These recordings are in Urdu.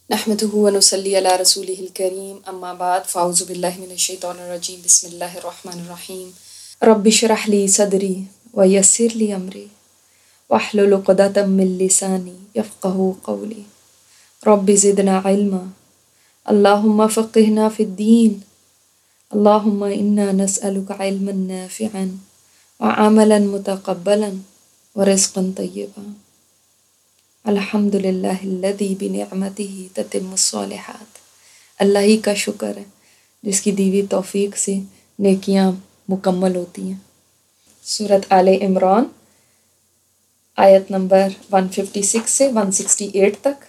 نحمده ونصلي على رسوله الكريم اما بعد فاعوذ بالله من الشيطان الرجيم بسم الله الرحمن الرحيم رب اشرح لي صدري ويسر لي امري واحلل عقدة من لساني يفقهوا قولي رب زدنا علما اللهم فقهنا في الدين اللهم انا نسألك علما نافعا وعملا متقبلا ورزقا طيبا الحمد للہ الذی بنعمتہ تتم الصالحات۔ اللہ ہی کا شکر ہے جس کی دی ہوئی توفیق سے نیکیاں مکمل ہوتی ہیں۔ سورۃ آل عمران آیت نمبر 156 سے 168 تک۔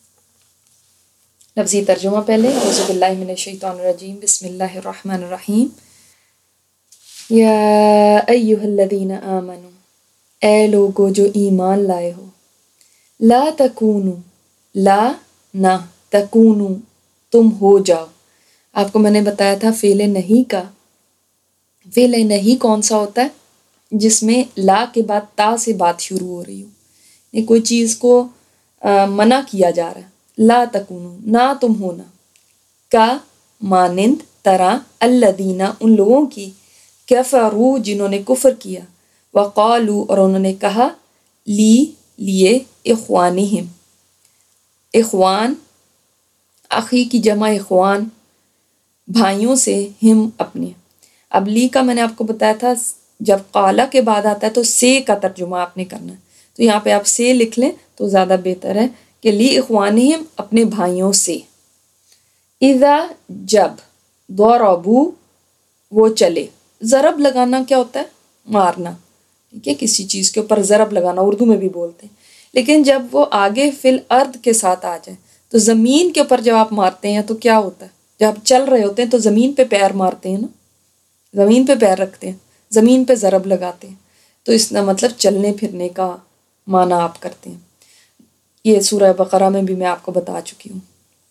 لفظی ترجمہ پہلے۔ اعوذ باللہ من الشیطان الرجیم بسم اللہ الرحمن الرحیم۔ یا ایہا الذین آمنوا، اے لوگو جو ایمان لائے ہو، لا تکونو، لا نہ، تکونو تم ہو جاؤ۔ آپ کو میں نے بتایا تھا فعل نہیں کا، فعل نہیں کون سا ہوتا ہے؟ جس میں لا کے بعد تا سے بات شروع ہو رہی ہو، یہ کوئی چیز کو منع کیا جا رہا ہے۔ لا تکونو، نہ تم ہونا، کا مانند، طرح، الذین ان لوگوں کی، کفروا جنہوں نے کفر کیا، وقالو اور انہوں نے کہا، لیے اخوانہم، اخوان اخی کی جمع اخوان، بھائیوں سے، ہم اپنے۔ اب لی کا میں نے آپ کو بتایا تھا جب قالا کے بعد آتا ہے تو سے کا ترجمہ آپ نے کرنا ہے، تو یہاں پہ آپ سے لکھ لیں تو زیادہ بہتر ہے کہ لی اخوانہم اپنے بھائیوں سے۔ اذا جب، ضربوا وہ چلے، ضرب لگانا کیا ہوتا ہے؟ مارنا، ٹھیک ہے، کسی چیز کے اوپر ضرب لگانا اردو میں بھی بولتے ہیں، لیکن جب وہ آگے فی الارض کے ساتھ آ جائے تو زمین کے اوپر جب آپ مارتے ہیں تو کیا ہوتا ہے؟ جب آپ چل رہے ہوتے ہیں تو زمین پہ پیر مارتے ہیں نا، زمین پہ پیر رکھتے ہیں، زمین پہ ضرب لگاتے ہیں، تو اس کا مطلب چلنے پھرنے کا معنی آپ کرتے ہیں۔ یہ سورہ بقرہ میں بھی میں آپ کو بتا چکی ہوں۔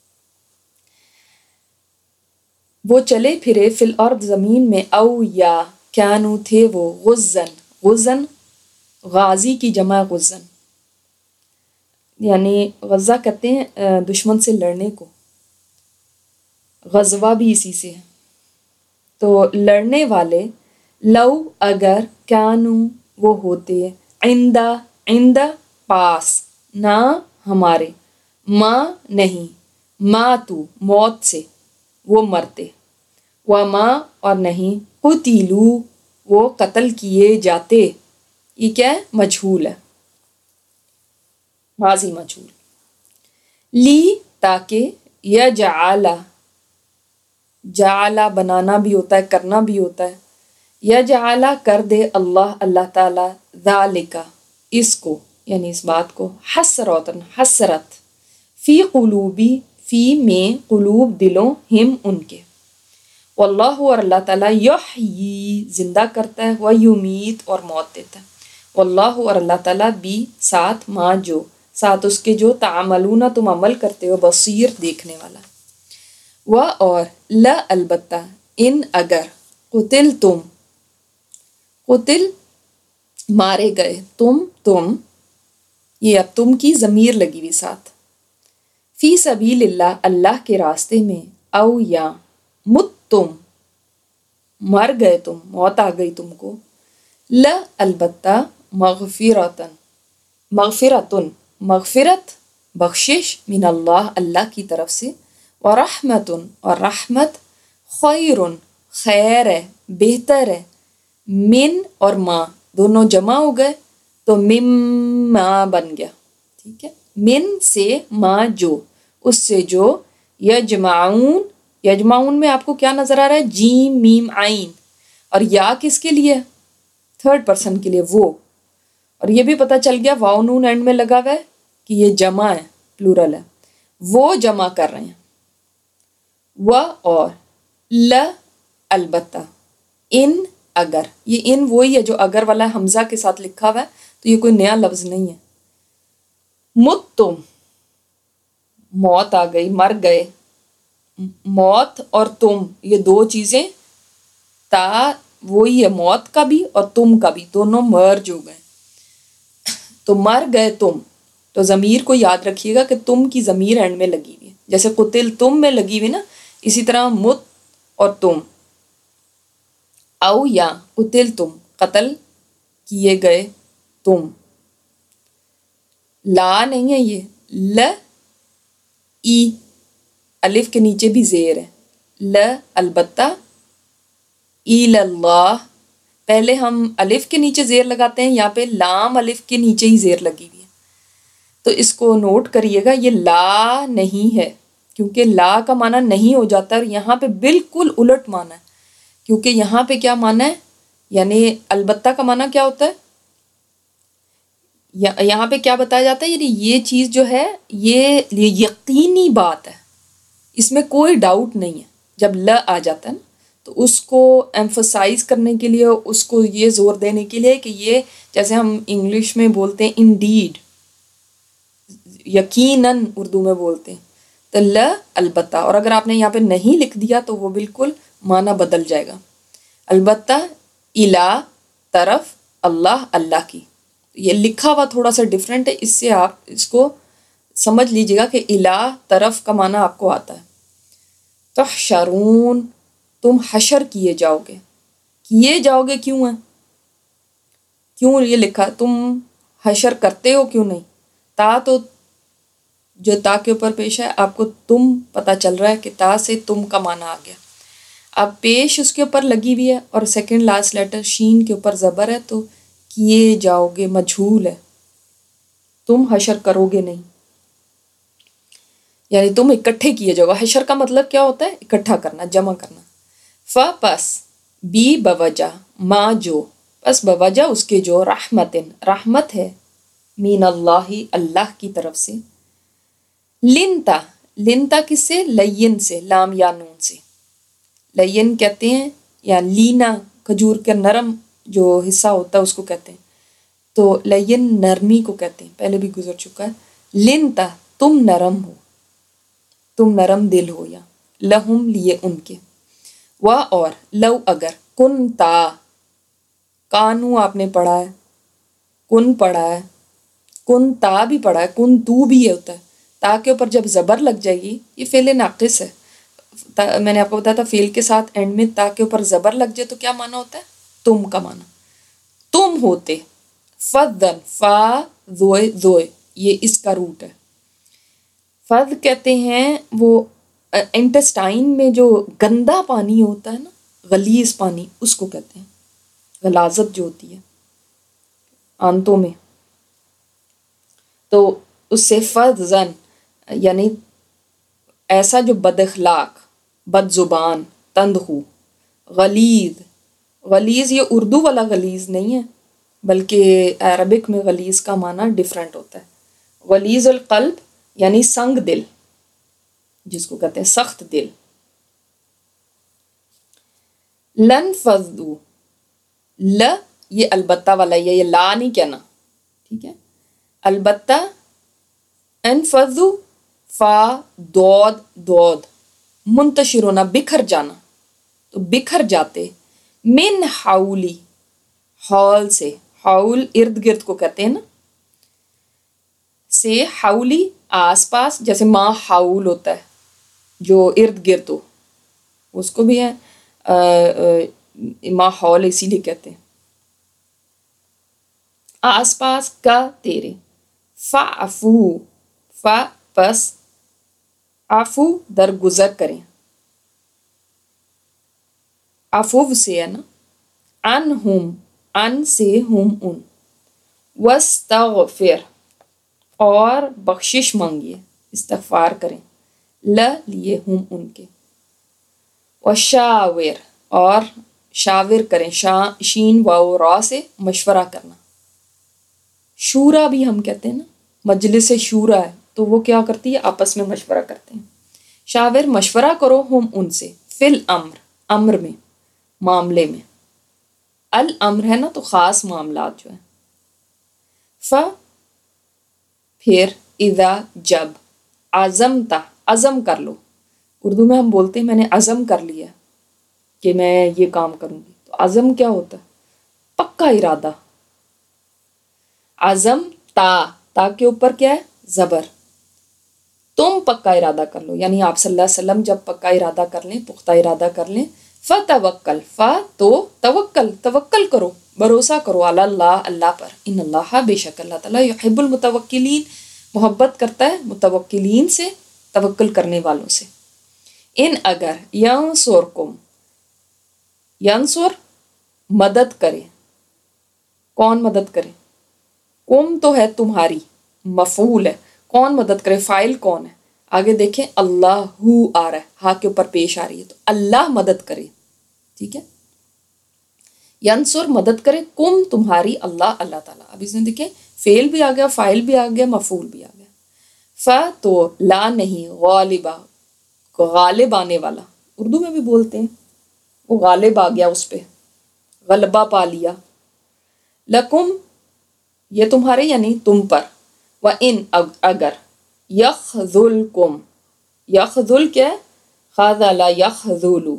وہ چلے پھرے فی الارض زمین میں، او یا کانو تھے وہ، غزن، غزن غازی کی جمع غزن، یعنی غزہ کہتے ہیں دشمن سے لڑنے کو، غزوہ بھی اسی سے ہے، تو لڑنے والے، لو اگر، کانو وہ ہوتے، عند پاس، نہ ہمارے، ما نہیں، ماتو موت سے وہ مرتے، وما اور نہیں، قتلو وہ قتل کیے جاتے۔ یہ کیا ہے؟ مجہول ہے، ماضی مجہول۔ لی تاکہ، یجعل، جعل بنانا بھی ہوتا ہے، کرنا بھی ہوتا ہے، یجعل کر دے اللہ، اللہ تعالی، ذالک اس کو یعنی اس بات کو، حسرتن حسرت، فی قلوبی، فی میں، قلوب دلوں، ہم ان کے، واللہ اور اللہ تعالیٰ، یحیی زندہ کرتا ہے، ویمیت اور موت دیتا ہے، واللہ اور اللہ تعالیٰ، بھی ساتھ، ما جو ساتھ اس کے، جو تعملون تم عمل کرتے ہو، بصیر دیکھنے والا۔ و اور، لا البتہ، ان اگر، قتل تم، قتل مارے گئے، تم یہ اب تم کی ضمیر لگی ہوئی ساتھ، فی سبیل اللہ اللہ کے راستے میں، او یا مت تم مر گئے تم، موت آ گئی تم کو، لا البتہ، مغفرتن مغفرت بخشش، من اللہ اللہ کی طرف سے، ورحمتن اور رحمت، خیرن خیر ہے، بہتر ہے، من اور ما دونوں جمع ہو گئے تو مما بن گیا، ٹھیک ہے، من سے، ما جو اس سے، جو یجمعون میں آپ کو کیا نظر آ رہا ہے؟ جیم میم عین، اور یا کس کے لیے؟ تھرڈ پرسن کے لیے، وہ، اور یہ بھی پتہ چل گیا واو نون اینڈ میں لگا ہوا ہے کہ یہ جمع ہے، پلورل ہے، وہ جمع کر رہے ہیں۔ و اور، لا البتہ، ان اگر، یہ ان وہی ہے جو اگر والا حمزہ کے ساتھ لکھا ہوا ہے، تو یہ کوئی نیا لفظ نہیں ہے۔ مت تم موت آ گئی، مر گئے، موت اور تم یہ دو چیزیں، تا وہی ہے موت کا بھی اور تم کا بھی، دونوں مرج ہو گئے، تو مر گئے تم، تو ضمیر کو یاد رکھیے گا کہ تم کی ضمیر اینڈ میں لگی ہوئی ہے، جیسے قتل تم میں لگی ہوئی نا، اسی طرح مت اور تم، او یا قتل تم قتل کیے گئے تم، لا نہیں ہے یہ، ل ای الف کے نیچے بھی زیر ہے، ل البتہ، اللہ پہلے ہم الف کے نیچے زیر لگاتے ہیں، یہاں پہ لام الف کے نیچے ہی زیر لگی ہوئی ہے، تو اس کو نوٹ کریے گا، یہ لا نہیں ہے، کیونکہ لا کا معنی نہیں ہو جاتا، اور یہاں پہ بالکل الٹ معنی ہے، کیونکہ یہاں پہ کیا معنی ہے، یعنی البتہ کا معنی کیا ہوتا ہے، یہاں پہ کیا بتایا جاتا ہے، یعنی یہ چیز جو ہے یہ یقینی بات ہے، اس میں کوئی ڈاؤٹ نہیں ہے، جب ل آ جاتا ہے نا تو اس کو ایمفسائز کرنے کے لیے، اس کو یہ زور دینے کے لیے کہ یہ، جیسے ہم انگلش میں بولتے ہیں انڈیڈ، یقیناً اردو میں بولتے ہیں، تو ل البتہ، اور اگر آپ نے یہاں پہ نہیں لکھ دیا تو وہ بالکل معنی بدل جائے گا، البتہ الا طرف اللہ، اللہ کی، یہ لکھا ہوا تھوڑا سا ڈفرینٹ ہے، اس سے آپ اس کو سمجھ لیجیے گا کہ الا طرف کا معنی آپ کو آتا ہے۔ تحشرون تم حشر کیے جاؤ گے، کیے جاؤ گے کیوں ہے، کیوں یہ لکھا، تم حشر کرتے ہو کیوں نہیں، تا تو جو تا کے اوپر پیش ہے آپ کو تم پتہ چل رہا ہے کہ تا سے تم کا معنی آ گیا، اب پیش اس کے اوپر لگی ہوئی ہے اور سیکنڈ لاسٹ لیٹر شین کے اوپر زبر ہے، تو کیے جاؤ گے مجھول ہے، تم حشر کرو گے نہیں، یعنی تم اکٹھے کیے جاؤ گے، حشر کا مطلب کیا ہوتا ہے، اکٹھا کرنا، جمع کرنا، پس بی بوجہ، ما جو، پس بوجہ اس کے جو، رحمت ہے، مین اللہ اللہ کی طرف سے، لنتا، لنتا کس سے، لین سے، لام یا نون سے، لین کہتے ہیں یا لینا کھجور کا نرم جو حصہ ہوتا ہے اس کو کہتے ہیں، تو لین نرمی کو کہتے ہیں، پہلے بھی گزر چکا ہے، لنتا تم نرم ہو، تم نرم دل ہو، یا لہم لیے ان کے، و اور لو اگر، کن تا، کانو آپ نے پڑھا ہے، کن پڑھا ہے، کن تا بھی پڑھا ہے، کن تو بھی یہ ہوتا ہے، تا کے اوپر جب زبر لگ جائے گی، یہ فعل ناقص ہے، میں نے آپ کو بتایا تھا فعل کے ساتھ اینڈ میں تا کے اوپر زبر لگ جائے تو کیا معنی ہوتا ہے، تم کا معنی، تم ہوتے، فدن، فا ذوئے یہ اس کا روٹ ہے، فد کہتے ہیں وہ انٹسٹائن میں جو گندا پانی ہوتا ہے نا، غلیظ پانی، اس کو کہتے ہیں، غلاظت جو ہوتی ہے آنتوں میں، تو اس سے فضن یعنی ایسا جو بد اخلاق، بد زبان، تندخو، غلیظ، غلیظ یہ اردو والا غلیظ نہیں ہے بلکہ عربک میں غلیظ کا معنی ڈفرینٹ ہوتا ہے، غلیظ القلب یعنی سنگ دل، جس کو کہتے ہیں سخت دل، لن فضو، ل یہ البتہ والا یہ لا نہیں کہنا، ٹھیک ہے، البتہ، انفضو، فا دود، منتشر ہونا، بکھر جانا، تو بکھر جاتے، من حولی، حول سے، حول ارد گرد کو کہتے ہیں نا، سے حولی آس پاس، جیسے ما حول ہوتا ہے جو ارد گرد ہو، اس کو بھی ہے ما حول اسی لیے کہتے ہیں، آس پاس کا تیرے، فعفو، فا پس عفو درگزر کریں، عفو سے ہے نا، عنہم، ان سے ہم ان، واستغفر اور بخشش مانگیے، استغفار کریں، لیے ہم ان کے، وشاور اور شاور کریں، شین واو را سے مشورہ کرنا، شورا بھی ہم کہتے ہیں نا، مجلس شورا ہے تو وہ کیا کرتی ہے، آپس میں مشورہ کرتے ہیں، شاور مشورہ کرو، ہم ان سے، فی الامر امر میں، معاملے میں، الامر ہے نا تو خاص معاملات جو ہیں، پھر اذا جب، عزمتا عزم کر لو، اردو میں ہم بولتے ہیں میں نے عزم کر لیا کہ میں یہ کام کروں گی، تو عزم کیا ہوتا ہے، پکا ارادہ، عزم تا، تا کے اوپر کیا ہے، زبر، تم پکا ارادہ کر لو، یعنی آپ صلی اللہ علیہ وسلم جب پکا ارادہ کر لیں، پختہ ارادہ کر لیں، فتوکل، تو توکل کرو، بھروسہ کرو، علی اللہ، اللہ پر، ان اللہ، بے شک اللہ تعالیٰ، یحب المتوکلین، محبت کرتا ہے متوکلین سے، توکل کرنے والوں سے۔ ان اگر ینصرکم، ینصر مدد کرے، کون مدد کرے؟ کم تو ہے تمہاری، مفعول ہے، کون مدد کرے؟ فاعل کون ہے؟ آگے دیکھیں اللہ ہو آ رہا ہے، ہاں کے اوپر پیش آ رہی ہے، تو اللہ مدد کرے، ٹھیک ہے، ینصر مدد کرے، کم تمہاری، اللہ اللہ تعالیٰ۔ اب اس میں دیکھیں فعل بھی آ گیا، فاعل بھی آ گیا، مفعول بھی آ گیا۔ تو لا نہیں، غالبہ، غالب آنے والا، اردو میں بھی بولتے ہیں، وہ غالب آ گیا، اس پہ غلبہ پا لیا، لکم، یہ تمہارے یعنی تم پر، وَإِنْ اگر، یخذلکم، یخذل کیا ہے؟ خذل یخذل،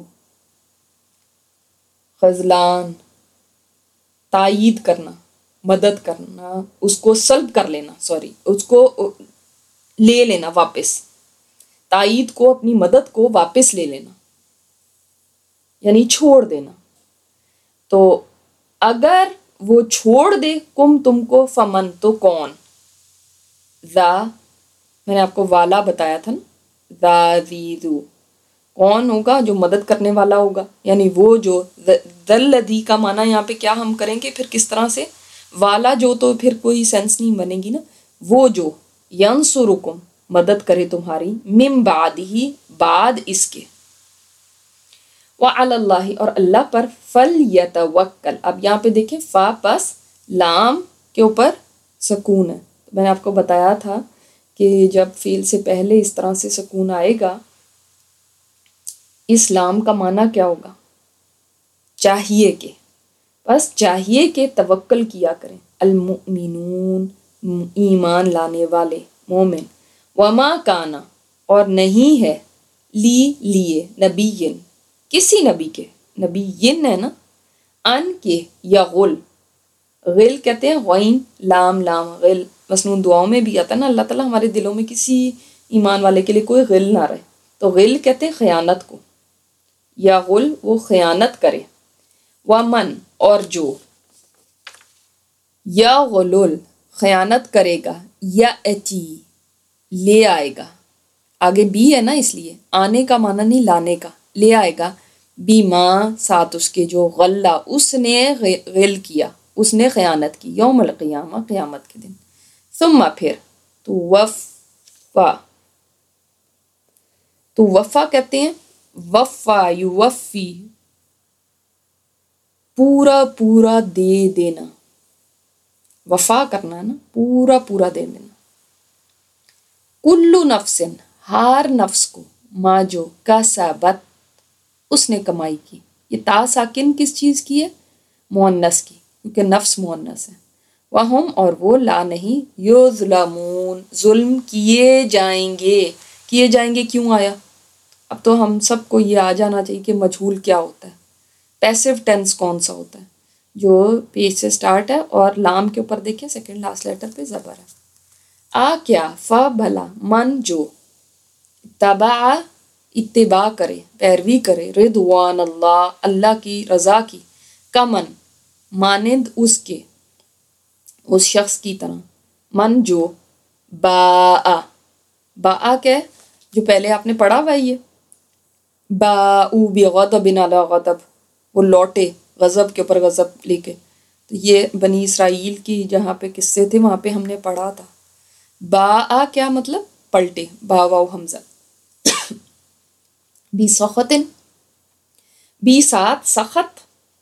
خذلان، تائید کرنا، مدد کرنا، اس کو سلب کر لینا، اس کو لے لینا واپس، تائید کو، اپنی مدد کو واپس لے لینا، یعنی چھوڑ دینا۔ تو اگر وہ چھوڑ دے کم تم کو، فمن تو کون، ذا، میں نے آپ کو والا بتایا تھا نا، ذا ذی ذو، کون ہوگا؟ جو مدد کرنے والا ہوگا، یعنی وہ جو، ذلذی کا معنی یہاں پہ کیا ہم کریں گے پھر کس طرح سے؟ والا جو تو پھر کوئی سینس نہیں بنے گی نا، وہ جو ینصرکم مدد کرے تمہاری، من بعدہ بعد اس کے، وعلی اللہ اور اللہ پر، فلیتوکل، اب یہاں پہ دیکھیں فا پس لام کے اوپر سکون ہے، میں نے آپ کو بتایا تھا کہ جب فعل سے پہلے اس طرح سے سکون آئے گا، اس لام کا معنی کیا ہوگا؟ چاہیے کہ، بس چاہیے کہ توکل کیا کریں، المؤمنون، ایمان لانے والے، مومن، وما کانا اور نہیں ہے، لیے نبیین، کسی نبی کے، نبیین ہے نا، ان کے، یا غل، غل کہتے ہیں غین لام لام غل، مسنون دعاؤں میں بھی آتا ہے نا، اللہ تعالیٰ ہمارے دلوں میں کسی ایمان والے کے لیے کوئی غل نہ رہے، تو غل کہتے ہیں خیانت کو، یا غل وہ خیانت کرے، ومن اور جو، یا غلول خیانت کرے گا، یا اتی لے آئے گا، آگے بھی ہے نا اس لیے آنے کا معنی نہیں لانے کا، لے آئے گا، بیما ساتھ اس کے، جو غلہ اس نے غل کیا، اس نے خیانت کی، یوم القیامہ قیامت کے دن، ثم پھر، تو وفا کہتے ہیں، وفا یوفی پورا پورا دے دینا، وفا کرنا ہے نا، پورا پورا دے دینا، کلو نفس ہر نفس کو، ما جو کسبت اس نے کمائی کی، یہ تا ساکن کس چیز کی ہے؟ مؤنث کی، کیونکہ نفس مؤنث ہے، وہم اور وہ، لا نہیں، یظلمون ظلم کیے جائیں گے، کیوں آیا؟ اب تو ہم سب کو یہ آ جانا چاہیے کہ مجہول کیا ہوتا ہے، پیسو ٹینس کون سا ہوتا ہے، جو پیج سے سٹارٹ ہے اور لام کے اوپر دیکھیں سیکنڈ لاسٹ لیٹر پہ زبر ہے، آ کیا، فا بھلا، من جو، تبع اتباع کرے، پیروی کرے، رضوان اللہ اللہ کی رضا کی، کمن مانند اس کے، اس شخص کی طرح، من جو باء کیا ہے؟ جو پہلے آپ نے پڑھا ہوا یہ باء بغضب علی غضب، وہ لوٹے غضب کے اوپر غضب لے کے، تو یہ بنی اسرائیل کی جہاں پہ قصے تھے وہاں پہ ہم نے پڑھا تھا، باء کیا مطلب؟ پلٹے، با واو حمزہ، بی سخطن، بی ساتھ سخط،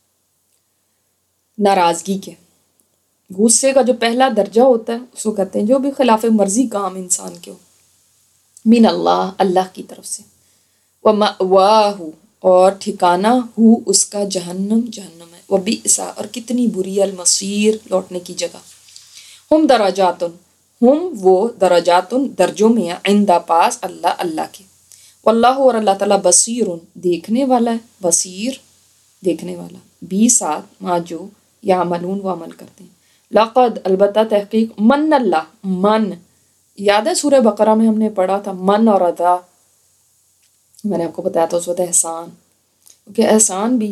ناراضگی کے، غصے کا جو پہلا درجہ ہوتا ہے اس کو کہتے ہیں جو بھی خلاف مرضی کام انسان کے ہو، من اللہ اللہ کی طرف سے، ومأواہ اور ٹھکانہ ہو اس کا جہنم ہے، وبئس اور کتنی بری، المصیر لوٹنے کی جگہ، ہم درجاتن ہم وہ درجاتن درجوں میں عند پاس اللہ کے، واللہ اور اللہ تعالیٰ بصیر دیکھنے والا ہے، بصیر دیکھنے والا، بھی ساتھ ما جو یعملون وہ عمل کرتے ہیں، لقد البتہ تحقیق، من اللہ من یاد ہے سورہ بقرہ میں ہم نے پڑھا تھا من اور ادا، میں نے آپ کو بتایا تھا اس وقت احسان، کیونکہ احسان بھی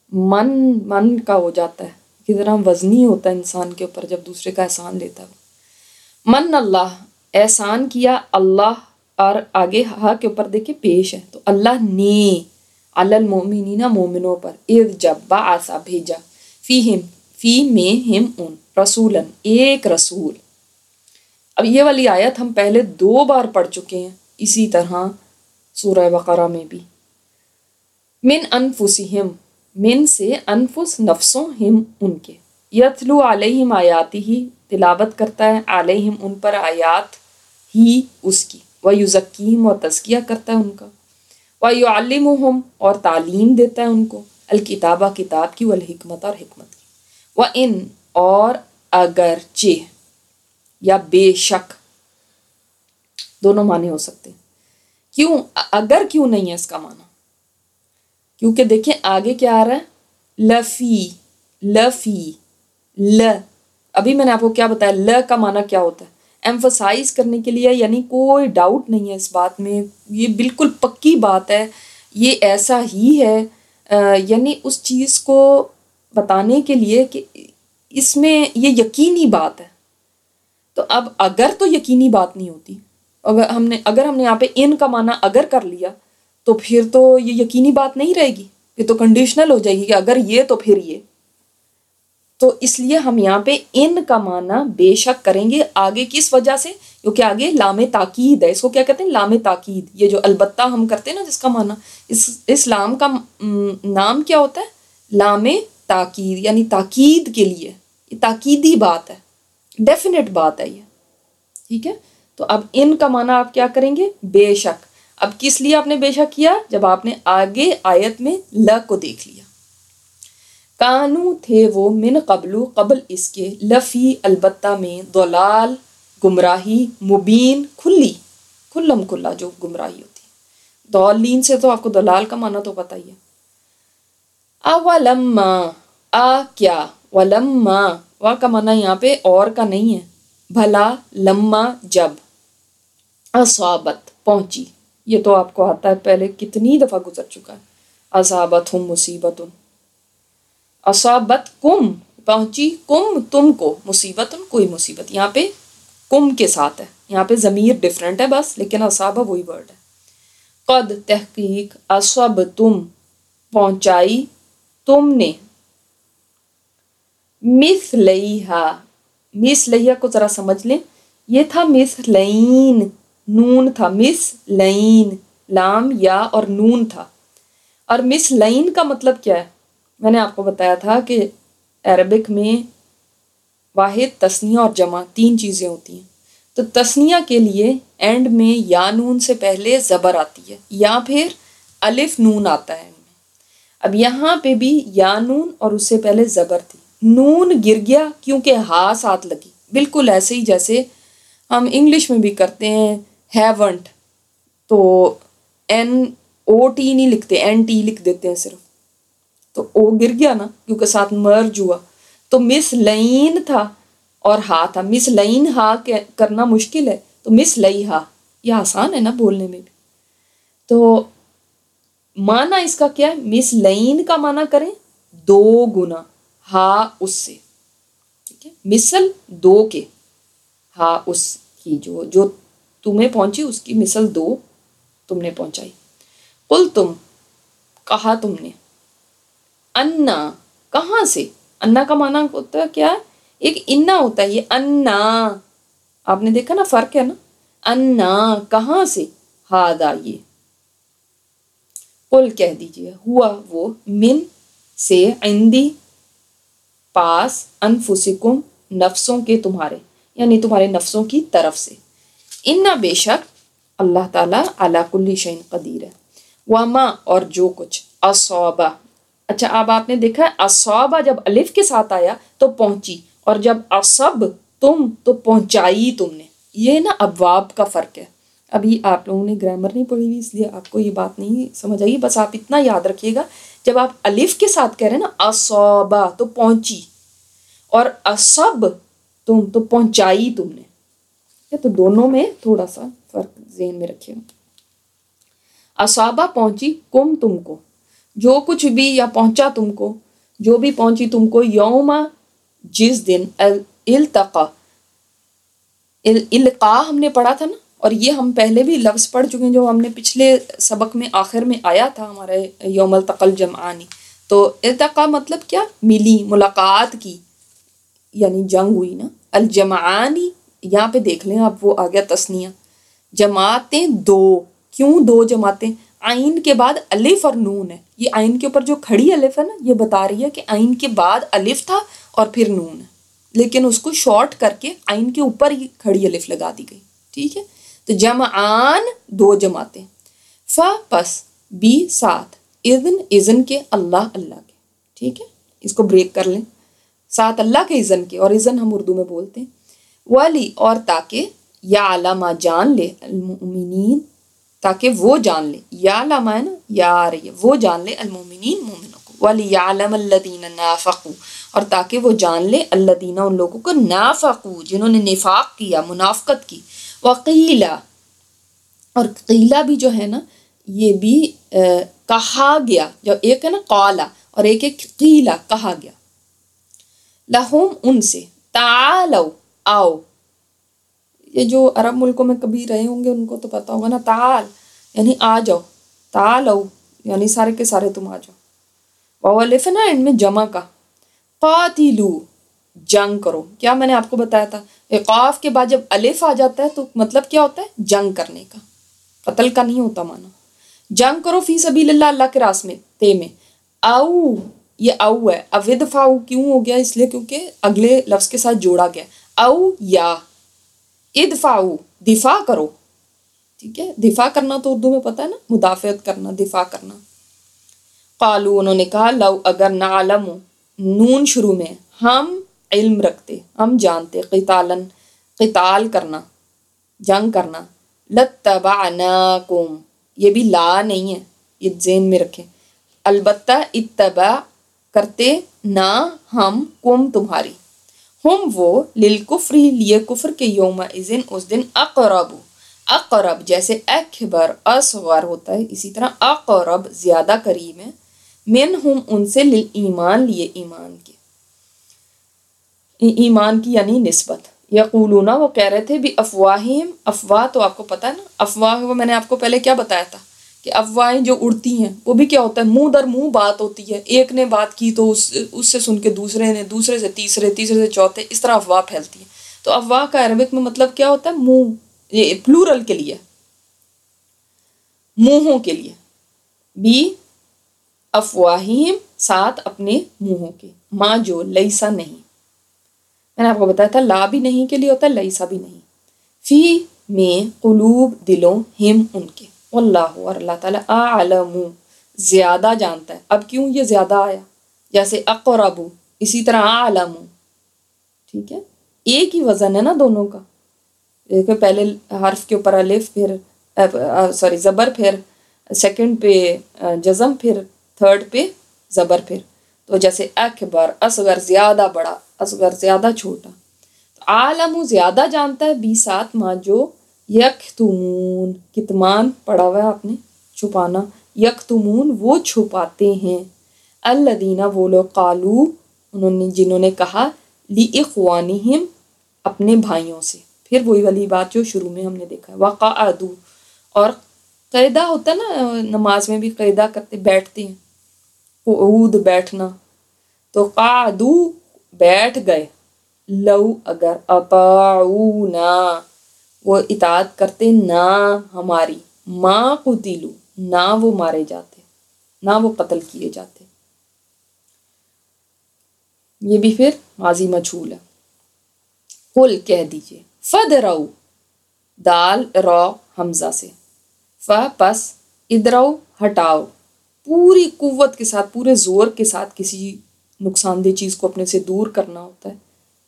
من کا ہو جاتا ہے، کس طرح وزنی ہوتا ہے انسان کے اوپر جب دوسرے کا احسان لیتا ہے۔ من اللہ، احسان کیا اللہ، اور آگے ہا کے اوپر دیکھیں پیش ہے، تو اللہ نے علی المؤمنین مومنوں پر، اذ جب بعث بھیجا، فیہم فی میں ہم ان رسولن ایک رسول۔ اب یہ والی آیت ہم پہلے 2 بار پڑھ چکے ہیں اسی طرح سورہ بقرہ میں بھی۔ من انفسہم، من سے انفس نفسوں، ہم ان کے، یتلو علیہم آیاتی ہی تلاوت کرتا ہے، علیہم ان پر آیات ہی اس کی، ویزکیہم اور تزکیہ کرتا ہے ان کا، ویعلمہم اور تعلیم دیتا ہے ان کو، الکتابہ کتاب کی، والحکمت اور حکمت کی، وَإِن اور اگرچہ یا بے شک، دونوں معنی ہو سکتے ہیں۔ کیوں اگر کیوں نہیں ہے اس کا معنی؟ کیونکہ دیکھیں آگے کیا آ رہا ہے، لفی ابھی میں نے آپ کو کیا بتایا، ل کا معنی کیا ہوتا ہے، ایمفسائز کرنے کے لیے، یعنی کوئی ڈاؤٹ نہیں ہے اس بات میں، یہ بالکل پکی بات ہے، یہ ایسا ہی ہے، یعنی اس چیز کو بتانے کے لیے کہ اس میں یہ یقینی بات ہے۔ تو اب اگر تو یقینی بات نہیں ہوتی، اگر ہم نے یہاں پہ ان کا معنی اگر کر لیا تو پھر تو یہ یقینی بات نہیں رہے گی، یہ تو کنڈیشنل ہو جائے گی کہ اگر یہ تو پھر یہ۔ تو اس لیے ہم یہاں پہ ان کا معنی بے شک کریں گے، آگے کس وجہ سے؟ کیونکہ آگے لام تاکید ہے، اس کو کیا کہتے ہیں، لام تاکید، یہ جو البتہ ہم کرتے ہیں نا جس کا معنی، اس لام کا نام کیا ہوتا ہے، لام تاکید، یعنی تاکید کے لیے، یہ تاکیدی بات ہے، ڈیفینیٹ بات ہے یہ، ٹھیک ہے۔ تو اب ان کا معنی آپ کیا کریں گے، بے شک۔ اب کس لیے آپ نے بے شک کیا؟ جب آپ نے آگے آیت میں ل کو دیکھ لیا۔ کانو تھے وہ، من قبل اس کے، لفی البتہ میں، ضلال گمراہی، مبین کھلم کھلا جو گمراہی ہوتی ہے، ضالین سے تو آپ کو ضلال کا معنی تو پتہ ہی ہے۔ اولما کیا، ولما وا کا معنی یہاں پہ اور کا نہیں ہے، بھلا، لما جب، اصابت پہنچی، یہ تو آپ کو آتا ہے، پہلے کتنی دفعہ گزر چکا ہے، اصابتہم مصیبت، اصابت کم پہنچی، کم تم کو، مصیبت کوئی مصیبت، یہاں پہ کم کے ساتھ ہے، یہاں پہ ضمیر ڈیفرنٹ ہے بس، لیکن اصابہ وہی ورڈ ہے۔ قد تحقیق، اصب تم پہنچائی تم نے، مثلیہا کو ذرا سمجھ لیں، یہ تھا مثلین، نون تھا، مثلین، لام یا اور نون تھا، اور مثلین کا مطلب کیا ہے؟ میں نے آپ کو بتایا تھا کہ عربک میں واحد، تثنیہ اور جمع 3 چیزیں ہوتی ہیں، تو تثنیہ کے لیے اینڈ میں یا نون سے پہلے زبر آتی ہے، یا پھر الف نون آتا ہے، اب یہاں پہ بھی یا نون اور اس سے پہلے زبر تھی، نون گر گیا کیونکہ ہا ساتھ لگی، بالکل ایسے ہی جیسے ہم انگلش میں بھی کرتے ہیں ہیونٹ، تو این او ٹی نہیں لکھتے، این ٹی لکھ دیتے ہیں صرف، تو او گر گیا نا کیونکہ ساتھ مرج ہوا، تو مس لین تھا اور ہا تھا، مس لین ہا کرنا مشکل ہے، تو مس لئی ہا، یہ آسان ہے نا بولنے میں بھی، تو معنی اس کا کیا ہے، مس لین کا معنی کریں 2 گنا ہا اس سے، ٹھیک ہے، مثل 2 کے، ہا اس کی، جو تمہیں پہنچی اس کی مثل 2 تم نے پہنچائی۔ قل تم کہا تم نے، انا کہاں سے، انا کا معنی ہوتا ہے کیا، ایک انا ہوتا ہے، یہ انا آپ نے دیکھا نا فرق ہے نا، انا کہاں سے، ہادا یہ، قل کہہ دیجئے، ہوا وہ، من سے، عندی پاس، انفسکم نفسوں کے تمہارے، یعنی تمہارے نفسوں کی طرف سے، انا بے شک اللہ تعالیٰ علی کل شیء قدیر ہے، وما اور جو کچھ، اصابہ، اچھا اب آپ نے دیکھا ہے اصابہ جب الف کے ساتھ آیا تو پہنچی، اور جب اصب تم تو پہنچائی تم نے، یہ نا ابواب کا فرق ہے، ابھی آپ لوگوں نے گرامر نہیں پڑھی ہوئی اس لیے آپ کو یہ بات نہیں سمجھ آئی، بس آپ اتنا یاد رکھیے گا، جب آپ الف کے ساتھ کہہ رہے ہیں نا اصابہ تو پہنچی، اور اصب تم تو پہنچائی تم نے، تو دونوں میں تھوڑا سا فرق ذہن میں رکھیے گا. اصابہ پہنچی کم تم کو، جو کچھ بھی یا پہنچا تم کو، جو بھی پہنچی تم کو، یوم جس دن، التقا، القا ہم نے پڑھا تھا نا، اور یہ ہم پہلے بھی لفظ پڑھ چکے ہیں جو ہم نے پچھلے سبق میں آخر میں آیا تھا ہمارے یوم التقى الجمعانی. تو التقا مطلب کیا؟ ملی، ملاقات کی، یعنی جنگ ہوئی نا. الجمعانی یہاں پہ دیکھ لیں آپ، وہ آ گیا تثنیہ. جماعتیں دو، کیوں دو جماعتیں؟ عین کے بعد الف اور نون ہے. یہ عین کے اوپر جو کھڑی الف ہے نا، یہ بتا رہی ہے کہ عین کے بعد الف تھا اور پھر نون ہے، لیکن اس کو شارٹ کر کے عین کے اوپر ہی کھڑی الف لگا دی گئی. ٹھیک ہے، تو جمعان دو جماعتیں. پس بی ساتھ، اذن کے، اللہ کے. ٹھیک ہے، اس کو بریک کر لیں، ساتھ اللہ کے اذن کے، اور اذن ہم اردو میں بولتے ہیں. ولی اور تاکہ، یا علامہ جان لے، المؤمنین تاکہ وہ جان لے، یا علامہ ہے نا، یا آ رہی ہے، وہ جان لے، المؤمنین مومنوں کو. وَلِيَعْلَمَ الَّذِينَ نَافَقُوا اور تاکہ وہ جان لے، الذین ان لوگوں کو، نافقوا جنہوں نے نفاق کیا، منافقت کی. وقیلا اور قیلا بھی جو ہے نا، یہ بھی کہا گیا، جو ایک ہے نا قالا اور ایک قیلا، کہا گیا. لہم ان سے، تعالو آؤ. یہ جو عرب ملکوں میں کبھی رہے ہوں گے ان کو تو پتہ ہوگا نا، تعال یعنی آ جاؤ، تعالو یعنی سارے کے سارے تم آ جاؤ. والف نا اینڈ میں جمع کا. قاتلو جنگ کرو. کیا میں نے آپ کو بتایا تھا، قاف کے بعد جب الف آ جاتا ہے تو مطلب کیا ہوتا ہے؟ جنگ کرنے کا، قتل کا نہیں ہوتا معنی. جنگ کرو فی سبیل اللہ، اللہ کے راستے میں، تے میں. او یہ او ہے، اب ادفعوا کیوں ہو گیا؟ اس لیے کیونکہ اگلے لفظ کے ساتھ جوڑا گیا. او یا ادفعوا دفاع کرو. ٹھیک ہے، دفاع کرنا تو اردو میں پتہ ہے نا، مدافعت کرنا، دفاع کرنا. قالو انہوں نے کہا، لو اگر نعلم، نون شروع میں، ہم علم رکھتے، ہم جانتے، قتالن قتال کرنا، جنگ کرنا، لتبعناکم یہ بھی لا نہیں ہے، یہ ذہن میں رکھیں. البتہ اتبع کرتے نہ ہم، کم تمہاری، ہم وہ، للکفری لیے کفر کے، یوم اذن اس دن، اقرب اقرب جیسے اکبر اصغر ہوتا ہے، اسی طرح اقرب زیادہ قریب ہے، منہم ان سے، للایمان لیے ایمان کے، ایمان کی یعنی نسبت. یقولون وہ کہہ رہے تھے، بھی افواہہم، افواہ تو آپ کو پتہ ہے نا، افواہ وہ میں نے آپ کو پہلے کیا بتایا تھا کہ افواہیں جو اڑتی ہیں وہ بھی کیا ہوتا ہے؟ منہ در منہ بات ہوتی ہے. ایک نے بات کی تو اس سے سن کے دوسرے نے، دوسرے سے تیسرے، تیسرے سے چوتھے، اس طرح افواہ پھیلتی ہے. تو افواہ کا عربک میں مطلب کیا ہوتا ہے؟ منہ، یہ پلورل کے لیے، منہوں کے لیے. بھی افواہہم ساتھ اپنے منہوں کے، ماں جو لیسا نہیں، میں نے آپ کو بتایا تھا لا بھی نہیں کے لیے ہوتا ہے، لیسا بھی نہیں. فی میں قلوب دلوں، ہم ان کے، واللہ اور اللہ تعالیٰ، اعلم زیادہ جانتا ہے. اب کیوں یہ زیادہ آیا؟ جیسے اقرب اسی طرح اعلم. ٹھیک ہے، ایک ہی وزن ہے نا دونوں کا. دیکھو پہلے حرف کے اوپر الف، پھر زبر، پھر سیکنڈ پہ جزم، پھر تھرڈ پہ زبر. پھر تو جیسے اکبر اصغر زیادہ بڑا، اصغر زیادہ چھوٹا. عالم زیادہ جانتا ہے، بھی ساتھ ماں جو، یکتمون کتمان پڑھا ہوا ہے آپ نے، چھپانا، یکتمون وہ چھپاتے ہیں، الذین وہ لوگ، قالو انہوں نے جنہوں نے کہا، لاخوانہم اپنے بھائیوں سے. پھر وہی والی بات جو شروع میں ہم نے دیکھا ہے. وقعدوا اور قیدہ ہوتا ہے نا، نماز میں بھی قیدہ کرتے، بیٹھتے ہیں، قعود بیٹھنا. تو قعدو بیٹھ گئے، لو اگر، اطاعونا وہ اطاعت کرتے، نہ ہماری، ما قتلوا نہ وہ مارے جاتے، نہ وہ قتل کیے جاتے. یہ بھی پھر ماضی مجھول ہے. قل کہہ دیجئے، فدرو دال رو حمزہ سے، پس ادرو ہٹاؤ، پوری قوت کے ساتھ، پورے زور کے ساتھ کسی نقصان دہ چیز کو اپنے سے دور کرنا ہوتا ہے.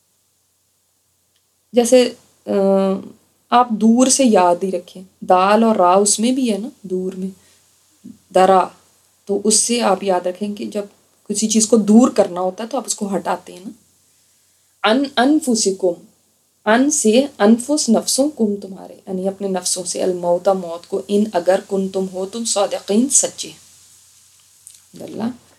جیسے آپ دور سے یاد ہی رکھیں، دال اور را اس میں بھی ہے نا، دور میں درا، تو اس سے آپ یاد رکھیں کہ جب کسی چیز کو دور کرنا ہوتا ہے تو آپ اس کو ہٹاتے ہیں نا. انفسکم ان سے انفس نفسوں کم تمہارے، یعنی اپنے نفسوں سے، الموت موت کو، ان اگر کن تم ہو تم صادقین سچے. الحمد للہ.